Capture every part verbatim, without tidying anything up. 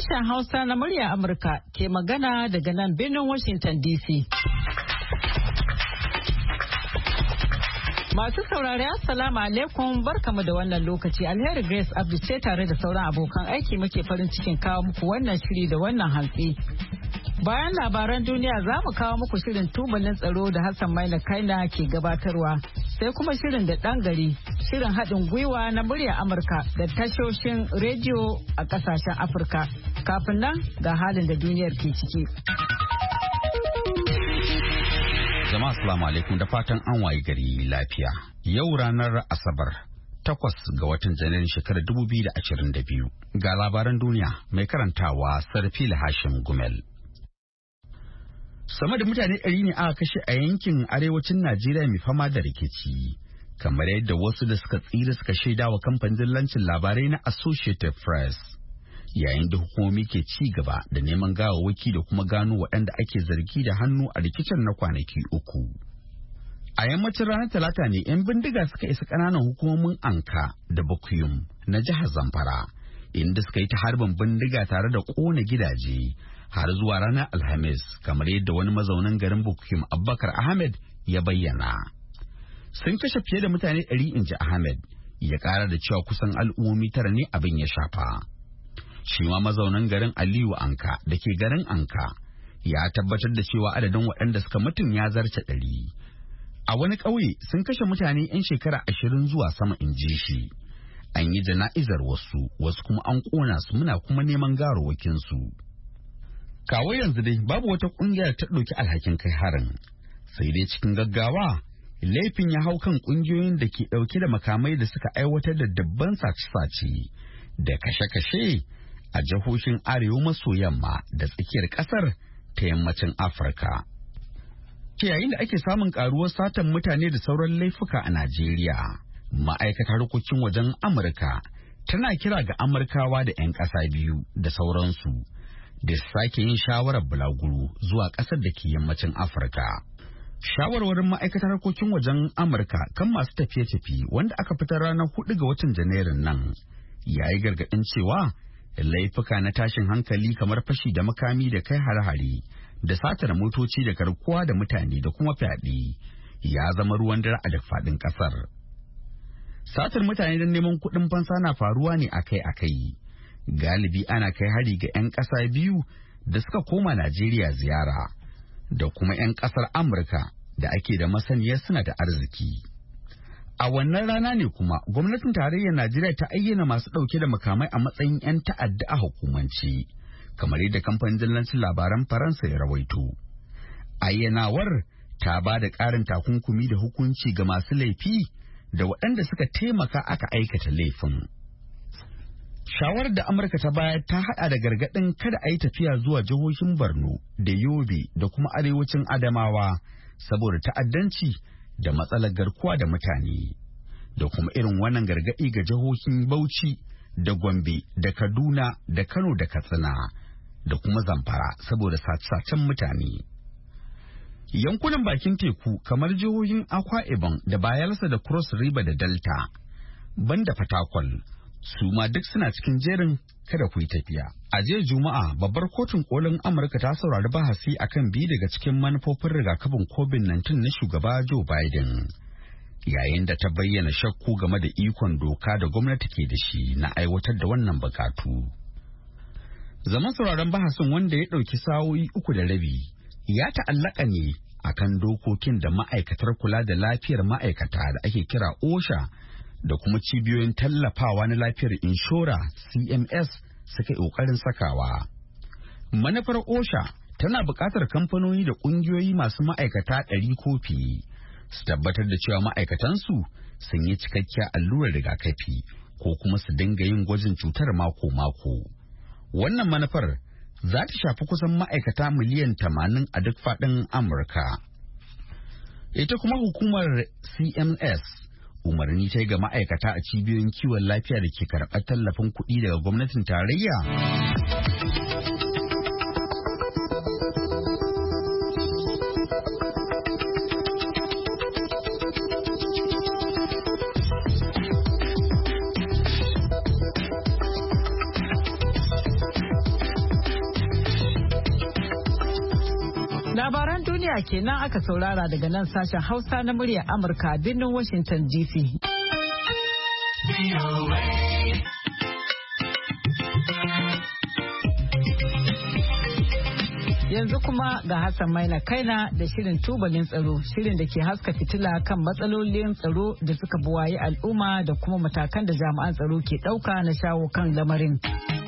Sashen Hausa na murya Amurka ke magana daga nan birnin Washington D C. Masu saurari Assalamu alaikum barkamu da wannan lokaci. Alheri Grace Abdu ce tare da sauran abokan aiki muke farin cikin kawo muku wannan shiri da wannan hantsi. Bayan labaran duniya za mu kawo muku shirin tubalin tsaro da Hassan Maina Kaina ke gabatarwa. Sai kuma shirin da ɗan gari, shirin haɗin gwiwa na murya Amurka da tashoshin rediyo a ƙasashen Afirka. Kafin nan ga halin da duniyar ke ciki. Jama'a assalamu alaikum da fatan an waye gari lafiya. Yau ranar Asabar takwas ga watan Janairun shekarar dubu biyu da ashirin da biyu. Ga labaran duniya mai karantawa Sarfil Hashim Gumel. Sama da mutane ɗari ne aka kashe a yankin arewacin Najeriya mai fama da rikici, kamar yadda wasu da suka tsira suka shaida wa kamfanin dillancin labarai na Associated Press, yayin da hukumomi ke ci gaba da neman gawawwaki da kuma gano waɗanda ake zargi da hannu a rikicin na kwanaki uku. A yammacin ranar Talata ne 'yan bindiga suka isa ƙananan hukumomin Anka da Bukuyum na jihar Zamfara, inda suka yi ta harbin bindiga tare da ƙona gidaje har zuwa ranar Alhamis, kamar yadda wani mazaunin garin Bukuyum Abubakar Ahmed ya bayyana. Sun kashe fiye da mutane ɗari, inji Ahmed, ya ƙara da cewa kusan al'ummomi tara ne abin ya shafa. Shi ma mazaunin garin Aliyu Anka da ke garin Anka ya tabbatar da cewa adadin waɗanda suka mutum ya zarce ɗari. A wani ƙauye sun kashe mutane 'yan shekara ashirin zuwa sama, inji shi. An yi jana'izar wasu, wasu kuma an ƙona su, muna kuma neman gawarwakinsu. Kawo yanzu dai babu wata kungiyar ta ɗauki alhakin kai harin, sai dai cikin gaggawa laifin ya hau kan kungiyoyin da ke ɗauke da makamai da suka aiwatar da dabban sace-sace da kashe-kashe a jihohin arewa maso yamma da tsakiyar ƙasar ta yammacin Afirka. Ke yayin da ake samun ƙaruwar satan mutane da sauran laifuka a Najeriya, ma'aikatar harkokin wajen Amurka tana kira ga Amurkawa da 'yan ƙasa biyu da sauransu da sake yin shawarar bulaguro zuwa ƙasar da ke yammacin Afirka. Shawarwarin ma'aikatar harkokin wajen Amurka kan masu tafiye-tafiye wanda aka fitar ranar hudu ga watan Janairun nan ya yi gargaɗin cewa laifuka na tashin hankali kamar fashi da makami da kai hare-hare da satar motoci da garkuwa da mutane da kuma fyaɗe ya zama ruwan dare a duk faɗin ƙasar. Satar mutane don neman kuɗin fansa na faruwa ne akai-akai. Galibi ana kai hari ga 'yan ƙasa biyu da suka koma Najeriya ziyara da kuma 'yan ƙasar Amurka da ake da masaniyar suna da arziki. A wannan rana ne kuma gwamnatin tarayyar Najeriya ta ayyana masu ɗauke da makamai a matsayin 'yan ta'adda a hukumance, kamar yadda kamfanin dillancin labaran Faransa ya rawaito. Ayyanawar ta ba da ƙarin takunkumi da hukunci ga masu laifi da waɗanda suka taimaka aka aikata laifin. Shawarar da Amurka ta bayar ta haɗa da gargaɗin kada a yi tafiya zuwa jihohin Borno da Yobe da kuma arewacin Adamawa saboda ta'addanci da matsalar garkuwa da mutane, da kuma irin wannan gargaɗi ga jihohin Bauchi da Gombe da Kaduna da Kano da Katsina da kuma Zamfara saboda sace-sacen mutane. Yankunan bakin teku kamar jihohin Akwa Ibom da Bayelsa da Cross River da Delta, banda Fatakwal, su ma duk suna cikin jerin kada ku yi tafiya. A jiya Juma'a babbar kotun kolin Amurka ta saurari bahasi akan biyu daga cikin manufofin rigakafin covid nineteen na shugaba Joe Biden, yayin da ta bayyana shakku game da ikon doka da gwamnati ke da shi na aiwatar da wannan bukatu. Zaman sauraron bahasin, wanda ya ɗauki sa'o'i uku da rabi, ya ta'allaka ne akan dokokin da ma'aikatar kula da lafiyar ma'aikata da ake kira OSHA da kuma cibiyoyin tallafawa na lafiyar inshora C M S suka yi ƙoƙarin sakawa. Manufar OSHA tana buƙatar kamfanoni da ƙungiyoyi masu ma'aikata ɗari ko fiye su tabbatar da cewa ma'aikatansu sun yi cikakkiyar allurar rigakafi ko kuma su dinga yin gwajin cutar mako-mako. Wannan manufar za ta shafi kusan ma'aikata miliyan tamanin a duk faɗin Amurka. Ita kuma hukumar C M S umarni ta yi ga ma'aikata a cibiyoyin kiwon lafiya da ke karɓar tallafin kuɗi daga gwamnatin tarayya Labaran duniya kenan aka saurara daga nan sashen Hausa na muryar Amurka a birnin Washington D C. Yanzu kuma ga Hassan Maina Kaina da shirin tubalin tsaro, shirin da ke haska fitila kan matsalolin tsaro da suka buwayi al'umma da kuma matakan da jami'an tsaro ke ɗauka na shawo kan lamarin.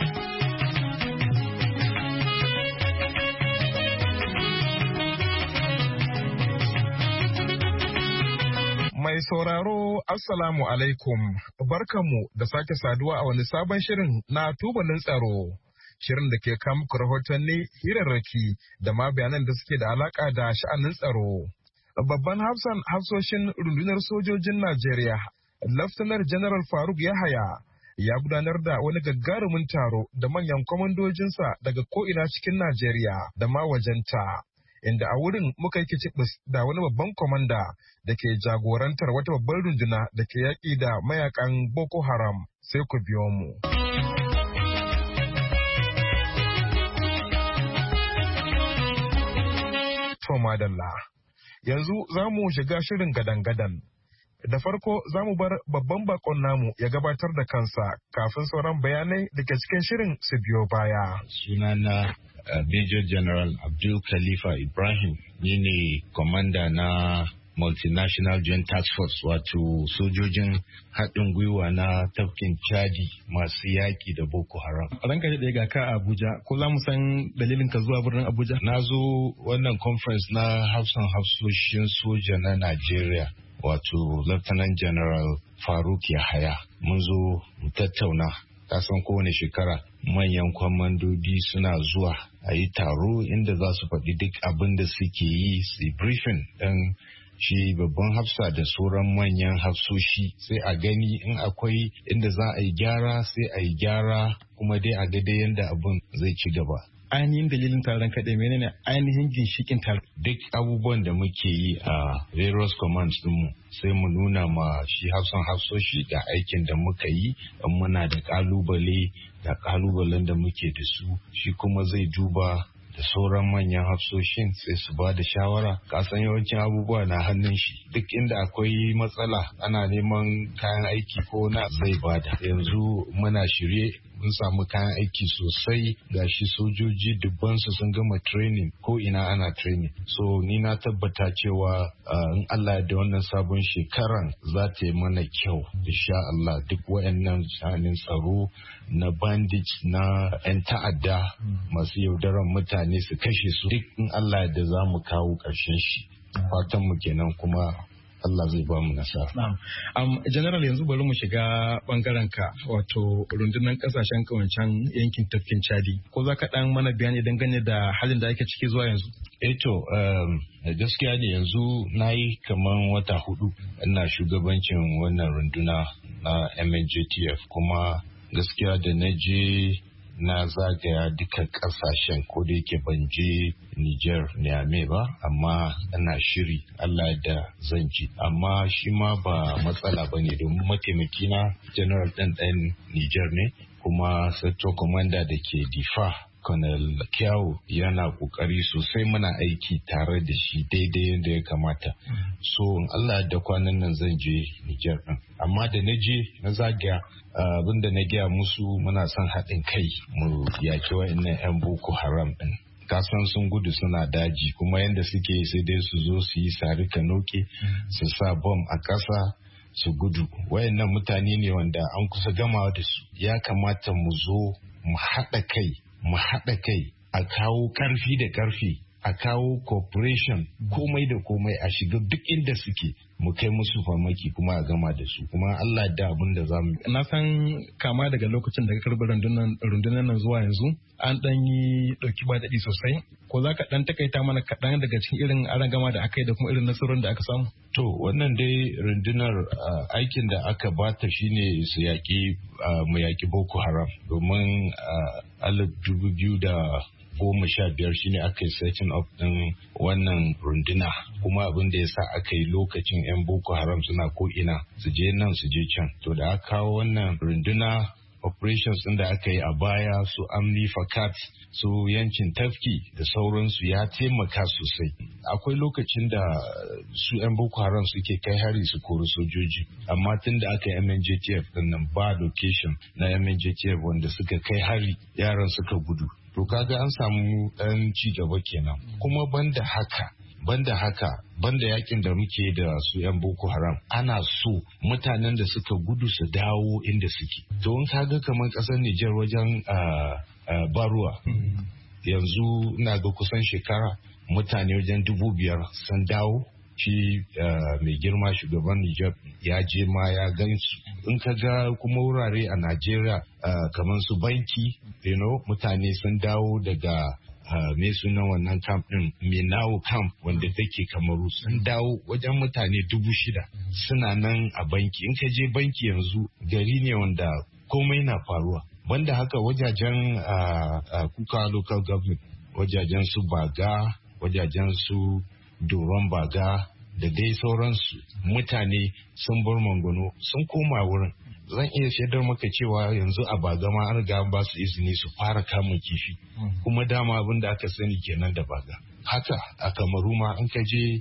Mai sauraro, Assalamu alaikum, barkanmu da sake saduwa a wani sabon shirin na tubalin tsaro. Shirin da ke kama muku rahotanni, hirarraki da ma bayanan da suke da alaka da sha'anin tsaro. Babban hafsan hafsoshin rundunar sojojin Najeriya, Laftanar General Faruk Yahaya, ya gudanar da wani gagarumin taro da manyan kwamandojinsa daga ko'ina cikin Najeriya da ma wajenta. Inda a wurin muka yi kicibis da wani babban kwamanda da ke jagorantar wata babbar runduna da ke yaƙi da mayakan Boko Haram, sai ku biyo mu. Madalla. Yanzu za mu shiga shirin gadan-gadan. Da farko za mu bar babban bakon namu ya gabatar da kansa kafin sauran bayanai da ke cikin shirin su biyo baya. Sunana uh, Major General Abdul Khalifa Ibrahim, ni ne komanda na Multinational Joint Task Force, wato sojojin haɗin gwiwa na tafkin Chadi masu yaƙi da Boko Haram. Ranka da ga ka Abuja, ko za mu san dalilin ka zuwa birnin Abuja? Na zo wannan conference na hafsan hafsoshin soja na Najeriya, wato Lieutenant General Faruk Yahaya. Mun zo mu tattauna, kasan kowane shekara manyan kwamandodi suna zuwa a yi taro inda za su faɗi duk abin da suke yi, su briefing ɗin shi babban hafsa da sauran manyan hafsoshi, sai a gani in akwai inda za a yi gyara sai a yi gyara, kuma dai a ga dai yadda abin zai ci gaba. Ainihin dalilin taron kaɗai menene ainihin ginshikin taron? Duk abubuwan da muke yi a various commands ɗinmu sai mu nuna ma shi hafsan hafsoshi da aikin da muka yi, in muna da ƙalubale da ƙalubalen da muke da su, shi kuma zai duba da sauran manyan hafsoshin sai su ba da shawara. Kasan yawancin abubuwa na hannun shi, duk inda akwai matsala ana neman kayan aiki ko na zai bada. Yanzu muna shirye, mun samu kayan aiki sosai, gashi sojoji dubbansu sun gama training, ko ina ana training. So ni na tabbata cewa uh, in Allah da wannan sabon shekaran za ta yi mana kyau, insha Allah. Duk wayannan shanin tsaro na bandits na 'yan ta'adda masu yaudaran mutane su kashe su, duk in Allah da za mu kawo ƙarshen shi. Fatan mu kenan, kuma Allah zai ba mu nasara. Um, General, yanzu bari mu shiga bangaren ka, wato rundunar kasashen kawancan yankin tafkin Chadi. Ko za ka dan mana bayani dangane da halin da ake ciki zuwa yanzu? Eh to, um, gaskiya ne yanzu na yi kaman wata hudu ina shugabancin wannan runduna na M N J T F, kuma gaskiya da na je na zagaya duka kasashen, ko da yake ban je Niger Niamey ba, amma ina shiri Allah da zan ji. Amma shi ma ba matsala ba ne, domin mataimaki na General ɗan ɗan Niger ne, kuma Sector Commander da ke Difa, Colonel Kyau, yana kokari sosai, muna aiki tare da shi daidai yadda ya kamata. So in Allah da kwanan nan zan je Niger ɗin. Amma da na je na zagaya, abin da na gaya musu, muna son haɗin kai mu yaki wa'annan 'yan Boko Haram ɗin. Kasan sun gudu suna daji, kuma yadda suke sai dai su zo su yi sari kanoke, su sa bom a ƙasa su gudu. Wayannan mutane ne wanda an kusa gamawa da su. Ya kamata mu zo mu haɗa kai, mu haɗa kai a kawo ƙarfi da ƙarfi, a kawo cooperation, komai da komai a shiga duk inda suke, mu kai musu farmaki kuma a gama da su, kuma Allah da abin da za mu. Na san kama daga lokacin da ka karbi rundunar nan zuwa yanzu an ɗan yi ɗauki ba daɗi sosai. Ko za ka ɗan takaita mana kaɗan daga cikin irin arangama da aka yi da kuma irin nasarorin da aka samu? To wannan dai rundunar aikin da aka bata shine su yaƙi mu yaƙi Boko Haram, domin alif dubu biyu da goma sha biyar shine aka yi setting up din wannan runduna, kuma abin da ya sa aka yi lokacin 'yan Boko Haram suna ko ina su je nan su je can. To da aka kawo wannan runduna, operations ɗin da aka yi a baya su amni fakat su yankin tafki da sauransu ya taimaka sosai. Akwai lokacin da su 'yan Boko Haram suke kai hari su kori sojoji, amma tun da aka yi M N J T F ɗin nan ba location na M N J T F wanda suka kai hari yaran suka gudu. To kaga an samu ɗan ci gaba kenan. Kuma banda haka banda haka banda yakin da muke da su 'yan Boko Haram ana so mutanen da suka gudu su dawo inda suke. To in kaga kamar ƙasar Nijar wajen Baruwa yanzu ina ga kusan shekara mutane wajen dubu biyar sun dawo. Shi mai girma shugaban Nijar ya je ma ya gan su. In ka ga kuma wurare a Najeriya kamar su banki, you know, mutane sun dawo daga me sunan wannan camp din Minawo camp wanda take Kamaru sun dawo wajen mutane dubu shida suna nan a banki. In ka je banki yanzu gari ne wanda komai na faruwa. Banda haka wajajen Kuka local government, wajajen su Baga, wajajen su Doron Baga da dai sauransu mutane sun bar Mangono sun koma wurin. Zan iya shaidar maka cewa yanzu a Baga ma an riga ba su izini su fara kamun kifi, kuma dama abin da aka sani kenan da Baga. Haka a Kamaru ma an ka je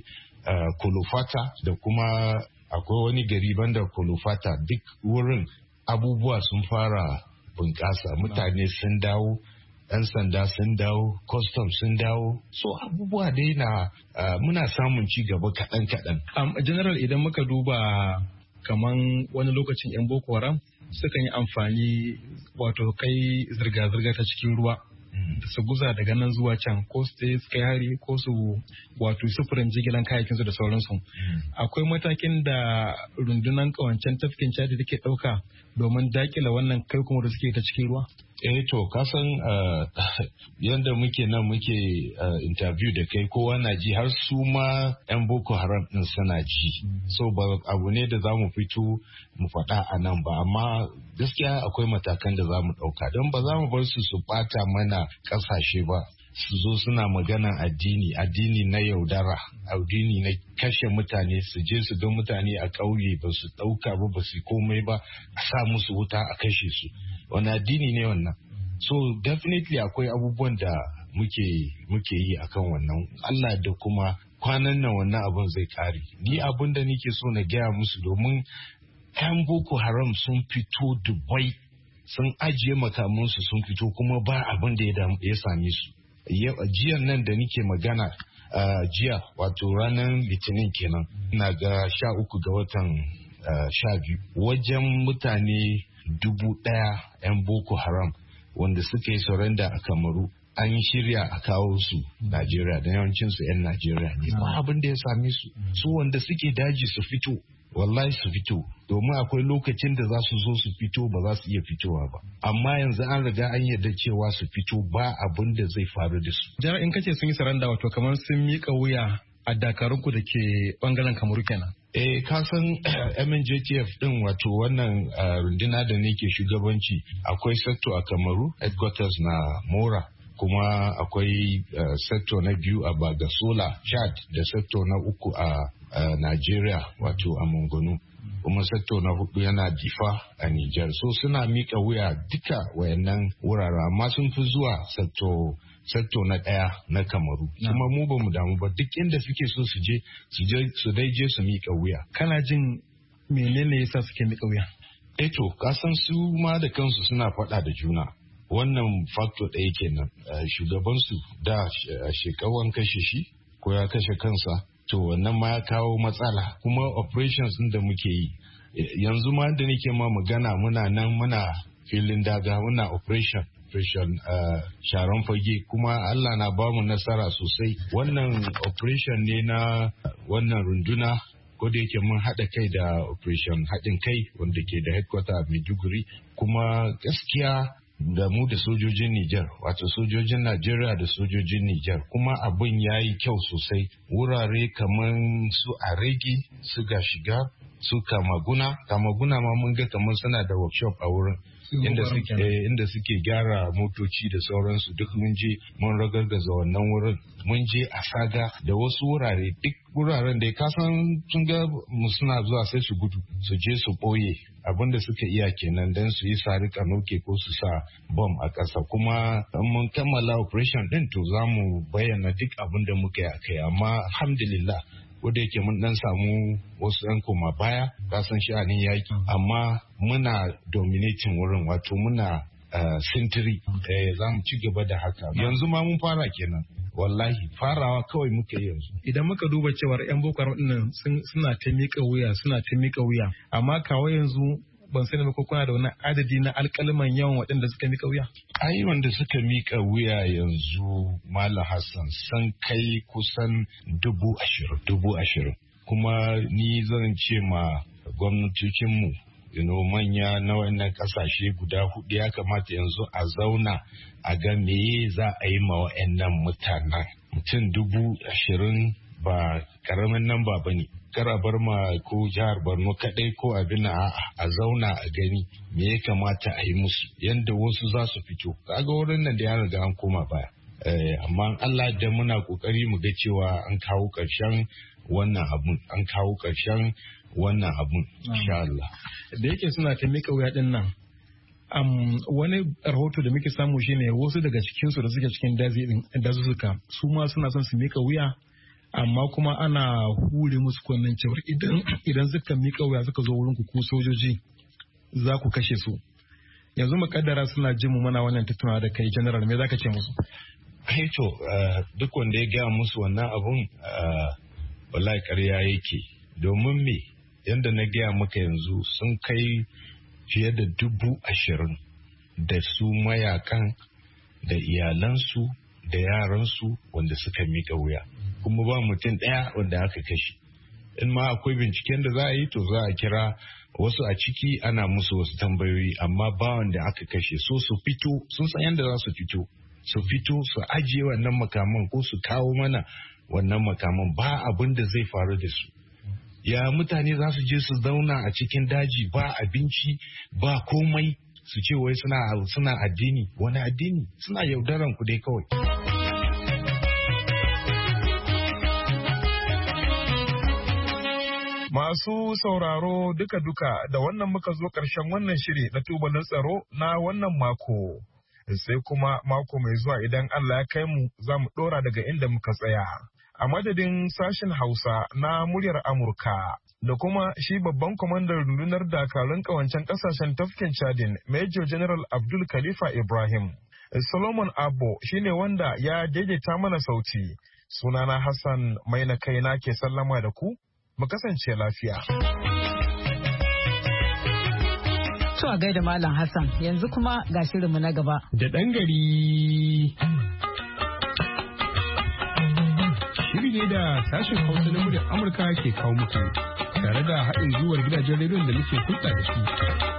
Kolofata da kuma akwai wani gari banda Kolofata, duk wurin abubuwa sun fara bunƙasa, mutane sun dawo, 'yan sanda sun dawo, custom sun dawo, so abubuwa dai na uh, muna samun ci gaba kaɗan-kaɗan. Um, general idan muka duba kaman wani lokacin 'yan Boko Haram sukan yi amfani wato kai zirga-zirga ta cikin ruwa da su guza daga nan zuwa can, ko su su kai hari ko su wato sufurin jigilan kayakin su da sauransu. Akwai matakin da rundunan kawancen tafkin Chad take ɗauka domin dakila wannan kai kuma da suke ta cikin ruwa? Eh to kasan uh, yadda muke nan muke uh, interview da kai kowa na ji, har su ma 'yan Boko Haram din suna ji. So ba abu ne da za mu fito mu faɗa a nan ba, amma gaskiya akwai matakan da za mu ɗauka don ba za mu bar su su ɓata mana ƙasashe ba. Su zo suna maganan addini, addini na yaudara, addini na kashe mutane, su je su ga mutane a ƙauye ba su ɗauka ba ba su komai ba, a sa musu wuta a kashe su. Wani addini ne wannan? So definitely akwai abubuwan da muke muke yi akan wannan. Allah da kuma kwanan nan wannan abun zai kare. Ni abun da nake so na gaya musu, domin 'yan Boko Haram sun fito Dubai sun ajiye makamansu sun fito kuma ba abin da ya same su. Jiyan nan da nike magana uh, jiya wato ranar litinin kenan na ga sha uku ga watan uh, sha biyu wajen mutane dubu ɗaya 'yan Boko Haram wanda suka yi surrender a Kamaru an yi shirya a kawo su Najeriya, da yawancin su 'yan Najeriya ne. Ba abin da ya same su, su wanda suke daji su fito, wallahi su fito, domin akwai lokacin da za su zo su fito ba za su iya fitowa ba, amma yanzu an riga an yarda cewa su fito ba abin da zai faru da su. Jara in kace sun yi saranda wato kamar sun miƙa wuya a dakarunku da ke bangaren Kamaru kenan. Eh ka san M N J T F din wato wannan runduna da nake shugabanci, akwai sector a Kamaru, headquarters na Mora, kuma akwai uh, sector na biyu a Bagasola, Chad, da sector na uku a uh, Nigeria wato a Mongonu, kuma sector na hudu yana Difa a Niger. So suna mika wuya duka wayannan wurare, amma sun fi zuwa sector sector na daya na Kamaru. Kuma mu ba mu damu ba, duk inda suke so su je su je su dai je su mika wuya. Kana jin menene yasa suke mika wuya? Eh to kasan su ma da kansu suna faɗa da juna. Wannan factor ɗaya kenan, shugabansu da shekawan kashe shi ko ya kashe kansa, to wannan ma ya kawo matsala. Kuma operations ɗin da muke yi yanzu ma da nake ma magana, muna nan muna filin daga, muna operation operation sharon fage, kuma Allah na bamu nasara sosai. Wannan operation ne na wannan runduna, ko da yake mun haɗa kai da operation haɗin kai wanda ke da headquarter a Maiduguri, kuma gaskiya da mu da sojojin Nijar, wato sojojin Najeriya da sojojin Nijar, kuma abin ya yi kyau sosai. Wurare kamar su Aregi, su Gashiga, su Kamaguna, Kamaguna ma mun ga kamar suna da workshop a wurin. inda suke gyara motoci da sauransu duk mun je mun ragargaza wannan wurin, mun je a Saga da wasu wurare, duk wuraren da ya kasan sun ga mu suna zuwa sai su gudu su je su ɓoye abin da suka iya kenan don su yi sari kanoke ko su sa bom a ƙasa. Kuma mun kammala operation din to za mu bayyana duk abin da muka yi a kai, amma alhamdulillah wanda yake mun dan samu wasu yan koma baya kasan sha'anin yaki, amma muna dominating wurin, wato muna sintiri. Za mu ci gaba da haka yanzu ma mun fara kenan, wallahi farawa kawai muka yi yanzu. Idan muka duba cewar yan boko haram dinnan suna ta miƙa wuya suna ta miƙa wuya, amma kawai yanzu ban sani ba ko kuna da wani adadi na alƙalman yawan waɗanda suka miƙa wuya? Ai wanda suka miƙa wuya yanzu Malam Hassan sun kai kusan dubu ashirin dubu ashirin kuma ni zan ce ma gwamnatocinmu you know, manya na wannan kasashe guda hudu ya kamata yanzu a zauna a ga meye za a yi ma wa'annan mutanen. Mutum dubu ashirin ba karamin nan ba bane, kara bar ma ko jihar Borno kadai ko abin a a zauna a gani me ya kamata a yi musu yanda wasu za su fito. Kaga wurin nan da ya riga an koma baya, eh, amma Allah da muna kokari mu ga cewa an kawo karshen wannan abun an kawo karshen wannan abun insha Allah. Da yake suna ta mika wuya din nan, um, wani rahoto da muke samu shine wasu daga cikin su da suke cikin dazuka su ma suna son su mika wuya, amma kuma ana hure musu kunnen cewar idan idan suka mika wuya suka zo wurin ku ko sojoji za ku kashe su. Yanzu mukaddara suna jin mu mana wannan tattaunawa da kai general, me zaka ce musu? Kai to duk wanda ya ga musu wannan abun wallahi ƙarya yake, domin me yanda na gaya maka yanzu sun kai fiye da dubu ashirin da su mayakan da iyalansu da yaransu wanda suka mika wuya, kuma ba mutum ɗaya wanda aka kashe. In ma akwai binciken da za a yi to za a kira wasu a ciki ana musu wasu tambayoyi, amma ba wanda aka kashe. So su fito, sun san yadda za su fito su fito su ajiye wannan makaman ko su kawo mana wannan makaman, ba abin da zai faru da su. Ya mutane za su je su zauna a cikin daji ba abinci ba komai su ce wai suna suna addini? Wani addini? Suna yaudaran ku dai kawai. Masu sauraro duka-duka da wannan muka zo ƙarshen wannan shiri na tubalin tsaro na wannan mako. Sai kuma mako mai zuwa idan Allah ya kai mu za mu ɗora daga inda muka tsaya. A madadin sashen Hausa na muryar Amurka da kuma shi babban kwamandan rundunar dakarun ƙawancen ƙasashen tafkin Chadin, Major General Abdul Khalifa Ibrahim. Solomon Abbo shine wanda ya daidaita mana sauti. Sunana Hassan Maina kaina ke sallama da ku. Mu kasance lafiya. To a gaida Malam Hassan, yanzu kuma ga shirinmu na gaba. Da ɗan gari. Shiri ne da sashen Hausa na muryar Amurka ke kawo muku tare da haɗin gwiwar gidajen rediyon da muke hulɗa da su.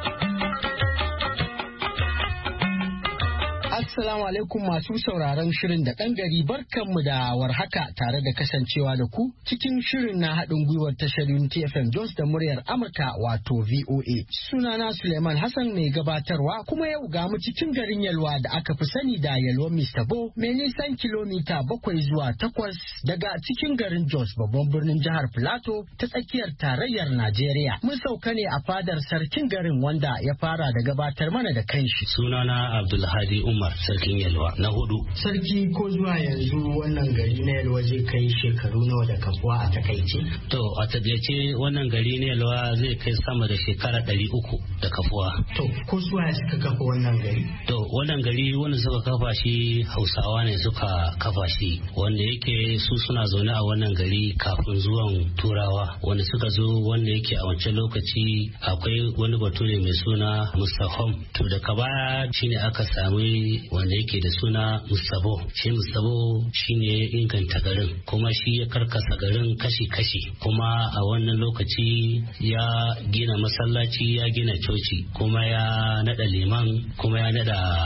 Assalamu alaikum masu sauraron shirin da ɗan gari, barkanmu da warhaka tare da kasancewa da ku cikin shirin na haɗin gwiwar tashar Unity F M Jones da muryar Amurka wato V O A. Sunana Suleiman Hassan mai gabatarwa, kuma yau ga mu cikin garin Yalwa da aka fi sani da Yalwa Mister Bo, mai nisan kilomita bakwai zuwa takwas daga cikin garin Jos babban birnin jihar Filato ta tsakiyar tarayyar Najeriya. Mun sauka ne a fadar sarkin garin wanda ya fara da gabatar mana da kanshi. Sunana Abdulhadi Umar, sarkin Yalwa na hudu. Sarki, ko zuwa yanzu wannan gari na Yalwa zai kai shekaru nawa da kafuwa a takaice? To a takaice wannan gari na Yalwa zai kai sama da shekara ɗari uku da kafuwa. To ko zuwa suka kafa wannan gari? To wannan gari wanda suka kafa shi Hausawa ne suka kafa shi, wanda yake su suna zaune a wannan gari kafin zuwan Turawa wanda suka zo, wanda yake a wancan lokaci akwai wani bature mai suna Mustahom. To daga baya shine aka sami wanda yake da suna Mustabo. Shi Mustabo shine ya inganta garin, kuma shi ya karkasa garin kashi-kashi, kuma a wannan lokaci ya gina masallaci, ya gina coci, kuma ya nada liman, kuma ya nada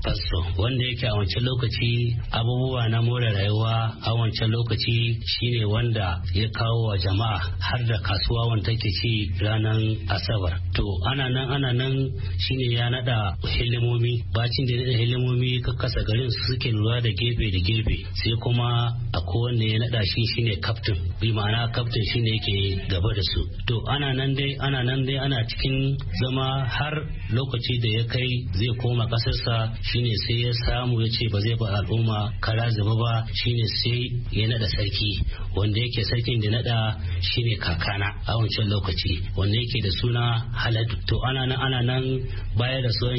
fasto wanda yake a wancan lokaci abubuwa na more rayuwa a wancan lokaci shine wanda ya kawo wa jama'a har da kasuwa wanda take ci ranar asabar. To ana nan ana nan shine ya nada hilimomi, bacin da ya nada hilimomi kakkasa garin su suke lura da gefe da gefe, sai kuma akwai wanda ya nada shi shine captain, bi ma'ana captain shine yake gaba da su. To ana nan dai ana nan dai ana cikin zama har lokaci da ya kai zai koma kasarsa, shine sai ya samu ya ce ba zai ba al'umma kara zuba ba, shine sai ya nada sarki wanda yake sarkin da nada shine kakana a wancan lokaci wanda yake da suna Haladu. To ana nan ana nan baya da suwan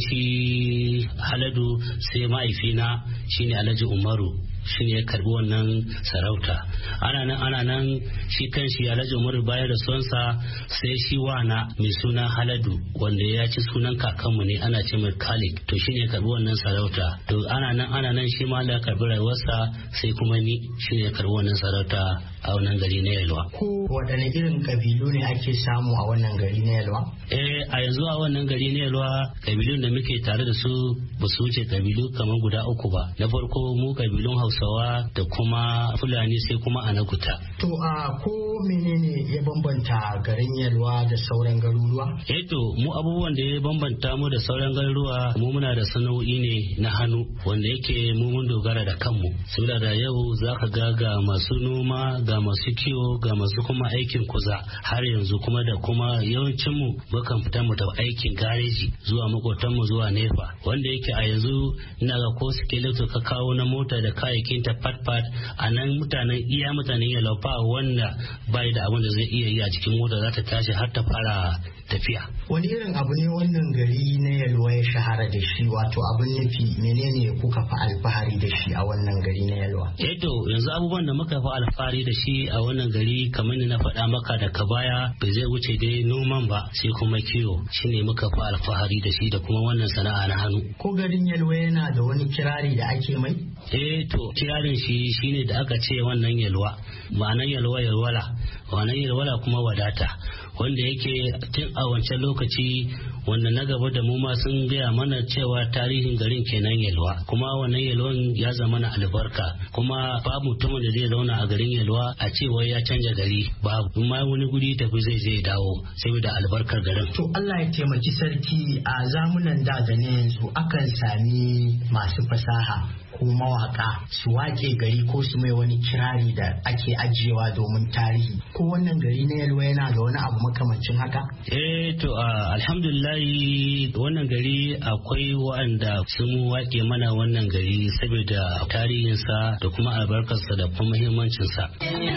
shi Haladu sai mahaifina shine Alhaji Umaru shine ya karbi wannan sarauta. Ana nan ana nan shi kanshi Alhaji Umaru baya da suwansa sai shi wana mai suna Haladu wanda ya ci sunan kakanmu ne ana ce mai Khalid, to shine ya karbi wannan sarauta. To ana nan ana nan shi ma ya karbi rayuwarsa sai kuma ni shine ya karbi wannan sarauta a wannan gari na Yalwa. Ko waɗanne irin kabilu ne ake samu a wannan gari na Yalwa? Eh a yanzu a wannan gari na Yalwa kabilun da muke tare da su ba su wuce kabilu kamar guda uku ba. Na farko mu kabilun Hausawa da kuma Fulani sai kuma Anakuta. To a ko menene ya bambanta garin Yalwa da sauran garuruwa? Eh to mu abubuwan da ya bambanta mu da sauran garuruwa mu muna da sana'o'i ne na hannu wanda yake mu mun dogara da kanmu. Saboda da yau zaka ga ga masu noma ga masu kiwo ga masu kuma aikin kuza har yanzu kuma da kuma yawancin mu mukan fita mu da aikin gareji zuwa makotan mu zuwa nefa wanda yake a yanzu ina ga ko skeleto ka kawo na mota da kayayyakin ta pat pat a nan mutanen iya mutanen Yalwa wanda bai da abin da zai iya yi a cikin mota za ta tashi har ta fara tafiya. Wani irin abu ne wannan gari na Yalwa ya shahara da shi, wato abin nufi menene kuka fi alfahari da shi a wannan gari na Yalwa? Eh to yanzu abubuwan da muka fi alfahari da shi a wannan gari kamar na faɗa maka da ka baya bai zai wuce dai noman ba sai kuma kiwo shine muka fi alfahari da shi da kuma wannan sana'a na hannu. Ko garin Yalwa yana da wani kirari da ake mai? Eh to kirarin shi shine da aka ce wannan Yalwa ma'anar Yalwa yalwala ma'anar yalwala kuma wadata wanda yake tun a wancan lokaci wanda na gaba da mu ma sun gaya mana cewa tarihin garin kenan Yalwa kuma wannan Yalwan ya zama na albarka kuma babu mutumin da zai zauna a garin Yalwa a cewa ya canja gari babu ma wani guri tafi zai zai dawo saboda albarkar garin. To Allah ya taimaki sarki, a zamunan da da ne yanzu akan sami masu fasaha ko mawaka su wake gari ko su mai wani kirari da ake ajiyewa domin tarihi, ko wannan gari na Yalwa yana da wani abu makamancin haka? Eh to alhamdulillah wannan gari akwai wa'anda sun wake mana wannan gari saboda tarihinsa da kuma albarkarsa da kuma muhimmancinsa.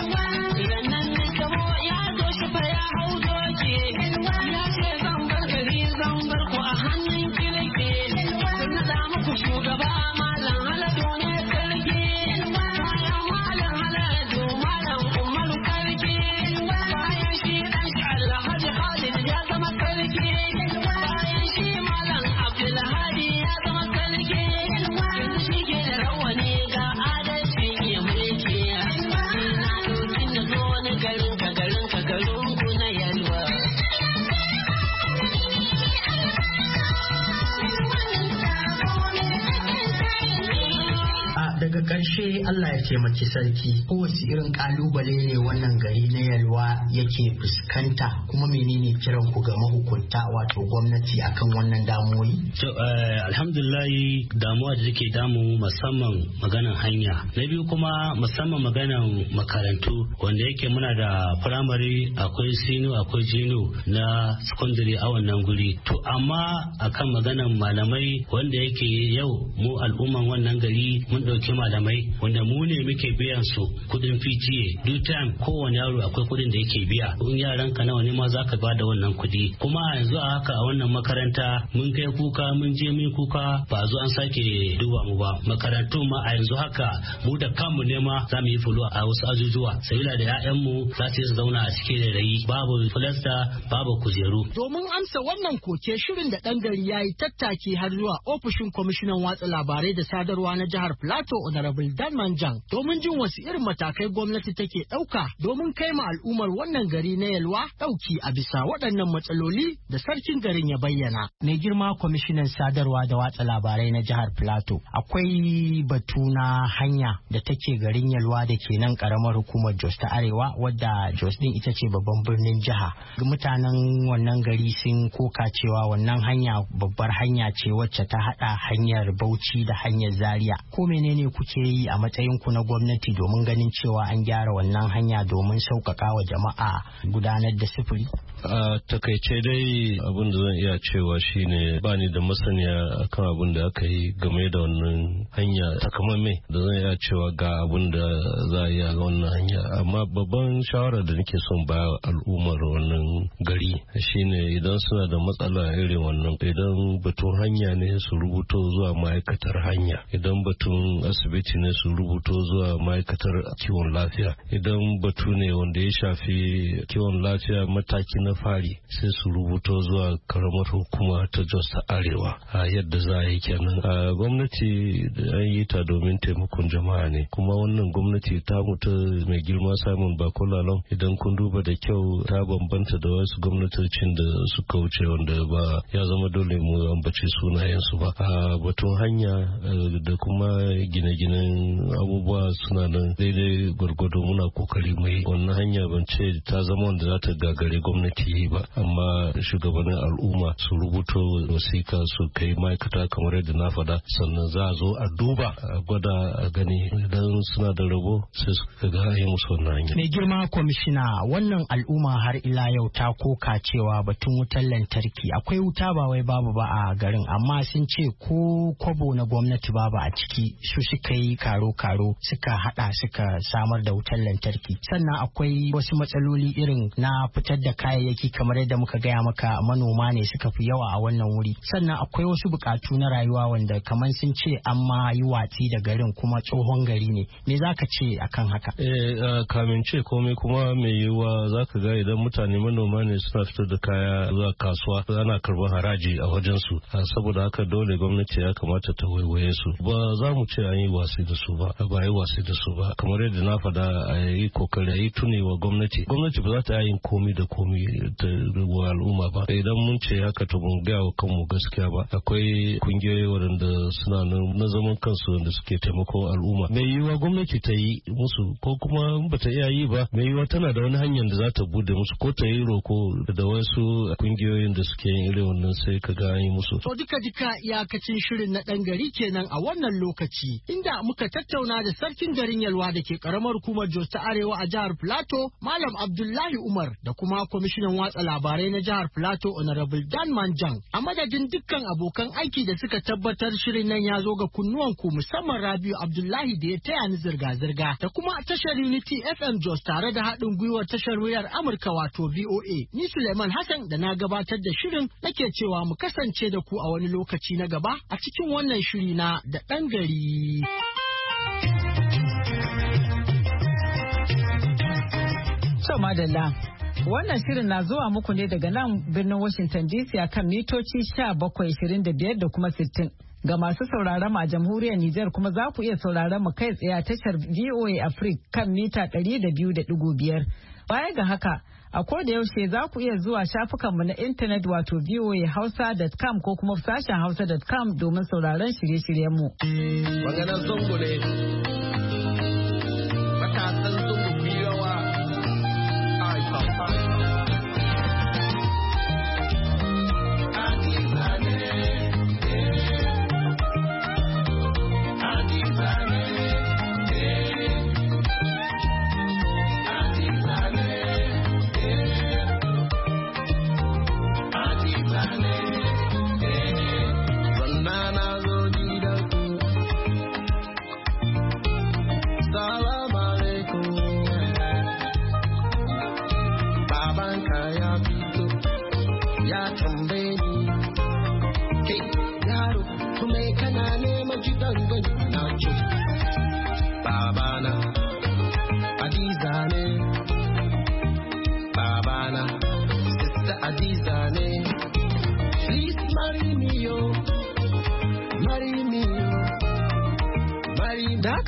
Daga ƙarshe Allah ya taimaki sarki, kowace irin ƙalubale ne wannan gari na Yalwa yake fuskanta kuma menene kiran ku ga mahukunta wato gwamnati akan wannan damuwoyi? To alhamdulillah damuwa da take damu musamman maganan hanya, na biyu kuma musamman maganan makarantu wanda yake muna da firamare akwai sino akwai jino na secondary a wannan guri. To amma akan maganan malamai wanda yake yau mu al'umman wannan gari mun ɗauki malamai wanda mu ne muke biyan su kudin P T A duk time kowane yaro akwai kudin da yake biya, in yaran ka nawa ne ma zaka ba da wannan kudi. Kuma yanzu a haka a wannan makaranta mun kai kuka mun je mun kuka ba zo an sake duba mu ba. Makarantu ma a yanzu haka mu da kanmu ne ma za mu yi fulo a wasu ajujuwa sabila da 'ya'yanmu za su zauna a cikin rayi babu filasta babu kujeru. Domin amsa wannan koke shirin da ɗan gari ya yi tattaki har zuwa ofishin kwamishinan watsa labarai da sadarwa na jihar Plateau Honorable Dan Manjang domin jin wasu irin matakai gwamnati take ɗauka domin kai ma al'ummar wannan gari na Yalwa ɗauki a bisa waɗannan matsaloli da sarkin garin ya bayyana. Mai girma kwamishinan sadarwa da watsa labarai na jihar Plateau, akwai batu na hanya da take garin Yalwa da ke nan karamar hukumar Jos ta Arewa, wadda Jos din ita ce babban birnin jiha. Mutanen wannan gari sun koka cewa wannan hanya babbar hanya ce wacce ta hada hanyar Bauchi da hanyar Zaria. Ko menene kuke yi a matsayin ku na gwamnati domin ganin cewa an gyara wannan hanya domin sauƙaƙa wa jama'a gudanar da sufuri? A takaice dai abin da zan iya cewa shine ba ni da masaniya akan abin da aka yi game da wannan hanya takamaimai da zan iya cewa ga abin da za a yi a wannan hanya, amma babban shawara da nake son ba al'ummar wannan gari shine idan suna da matsala irin wannan, idan batun hanya ne su rubuto zuwa ma'aikatar hanya, idan batun asibiti ne su rubuto zuwa ma'aikatar kiwon lafiya, idan batu ne wanda ya shafi kiwon lafiya mataki na fari sai su rubuto zuwa karamar hukuma ta Jos ta Arewa. A yadda za a yi kenan, a gwamnati an yi ta domin taimakon jama'a ne, kuma wannan gwamnati ta mutu mai girma Simon Bakolalon idan kun duba da kyau ta bambanta da wasu gwamnatocin da suka wuce wanda ba ya zama dole mu ambace sunayensu ba. A batun hanya da kuma gine-ginen abubuwa suna nan daidai gwargwado, muna kokari mai wannan hanya ban ce ta zama wanda za ta gagare gwamnati yi ba, amma shugabannin al'umma su rubuto wasika su kai ma'aikata kamar yadda na faɗa, sannan za a zo a duba a gwada a gani idan suna da rabo sai su ga yi musu wannan hanya. Mai girma kwamishina, wannan al'umma har ila yau ta koka cewa batun wutar lantarki akwai wuta ba wai babu ba a garin, amma sun ce ko kwabo na gwamnati babu a ciki, su suka yi karo-karo suka hada suka samar da wutar lantarki. Sannan akwai wasu matsaloli irin na fitar da kayayyaki kamar yadda muka gaya maka, manoma ne suka fi yawa a wannan wuri. Sannan akwai wasu bukatu na rayuwa wanda kamar sun ce an ma yi watsi da garin kuma tsohon gari ne. Me za ka ce akan haka? Eh, kamin ce komai kuma mai yiwuwa za ka ga idan mutane manoma ne suna fitar da kaya zuwa kasuwa ana karɓar haraji a wajensu, saboda haka dole gwamnati ya kamata ta waiwaye su. Ba za mu ce an yi wasi da su ba, ba yi wasi da su ba. Kamar yadda na faɗa, a yi kokari a yi tuni wa gwamnati. Gwamnati ba za ta yin komi da komi wa al'umma ba. Idan mun ce haka to mun gaya wa kanmu gaskiya ba. Akwai kungiyoyi waɗanda suna na zaman kansu wanda suke taimakon al'umma. Mai yiwuwa gwamnati ta yi musu, ko kuma ba ta iya yi ba, mai yiwuwa tana da wani hanyar da za ta bude musu, ko ta yi roko da wasu kungiyoyin da suke yin irin wannan sai ka ga yi musu. To duka duka iyakacin shirin na ɗan gari kenan a wannan lokaci, inda muka tattauna da sarkin garin Yalwa da ke karamar hukumar Jos ta Arewa a jihar Plateau, Malam Abdullahi Umar, da kuma kwamishinan watsa labarai na jihar Plateau Honorable Dan Manjang. A madadin dukkan abokan aiki da suka tabbatar shirin nan ya zo ga kunnuwan ku, musamman Rabiu Abdullahi da ya taya ni zirga-zirga, da kuma tashar Unity F M Jos tare da haɗin gwiwar tashar wayar Amurka wato V O A. Ni Suleiman Hassan da na gabatar da shirin nake cewa mu kasance da ku a wani lokaci na gaba a cikin wannan shiri na da ɗan gari. To madalla, wannan shirin na zuwa muku ne daga nan birnin Washington D C a kan mitoci sha bakwai ishirin da biyar da kuma sittin. Ga masu sauraron mu a jamhuriyar Nijar kuma za ku iya sauraron mu kai tsaye a tashar V O A Africa kan mita ɗari da biyu da ɗigo biyar. Baya ga haka, a koda yaushe za ku iya zuwa shafukanmu na intanet wato v o a hausa dot com ko kuma sashen hausa dot com domin sauraron shirye-shiryenmu. Maganar zango ne, matasan zango ku yi rawa, ai papa. Salam alaikum.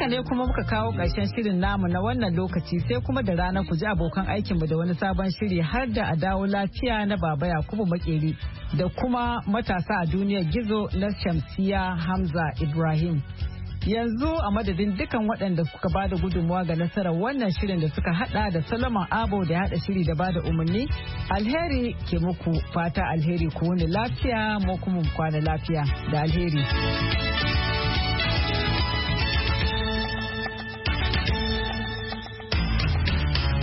haka ne kuma muka kawo ƙarshen shirin namu na wannan lokaci sai kuma da rana ku ji abokan aikinmu da wani sabon shiri har da a dawo lafiya na Baba Yakubu Makeri da kuma matasa a duniyar gizo na Shamsiya Hamza Ibrahim. Yanzu a madadin dukan waɗanda suka ba da gudunmawa ga nasarar wannan shirin da suka hada da Solomon Abo da ya hada shiri da ba da umarni, alheri ke muku fata alheri ku wani lafiya mu kuma kwana lafiya da alheri.